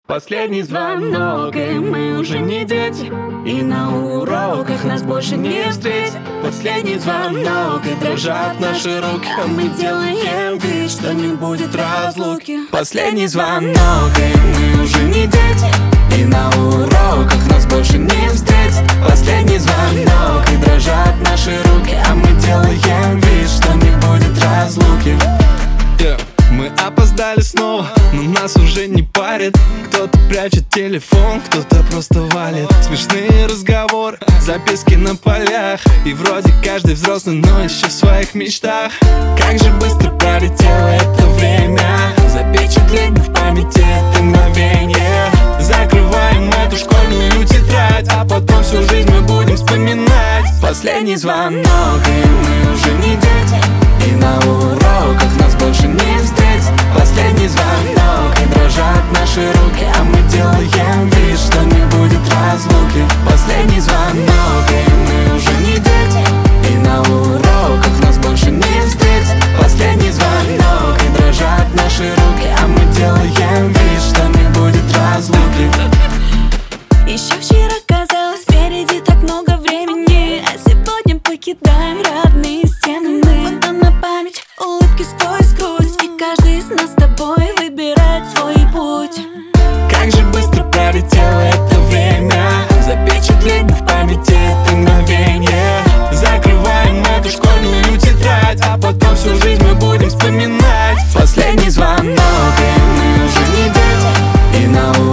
Последний звонок, и мы уже не дети, и на уроках нас больше не встретить. Последний звонок, и дрожат наши руки, а мы делаем вид, что не будет разлуки. Последний звонок, и мы уже не дети, и на уроках нас больше не встретить. Последний звонок, и дрожат наши руки, а мы делаем вид, что не будет разлуки. Мы опоздали снова, но нас уже не парит. Кто-то прячет телефон, кто-то просто валит. Смешные разговоры, записки на полях, и вроде каждый взрослый, но еще в своих мечтах. Как же быстро пролетело это время, запечатлеть в памяти это мгновение. Закрываем эту школьную тетрадь, а потом всю жизнь мы будем вспоминать. Последний звонок, и мы уже не дети, и на уроках нас больше не встретить. Последний звонок, и дрожат наши руки, а мы делаем вид, что не будет разлуки. Последний звонок, и мы уже не дети, и на уроках нас больше не встретить. Последний звонок, и дрожат наши руки, а мы делаем вид, что не будет разлуки. Еще вчера казалось, впереди так много времени, а сегодня покидаем родные стены мы. Фото на память, улыбки сквозь грусть, и каждый из нас с тобой выбирает свой путь. Как же быстро пролетело это время, запечатлеть в памяти это мгновение. Закрываем эту школьную тетрадь, а потом всю жизнь мы будем вспоминать. Последний звонок, и мы уже не дети, и на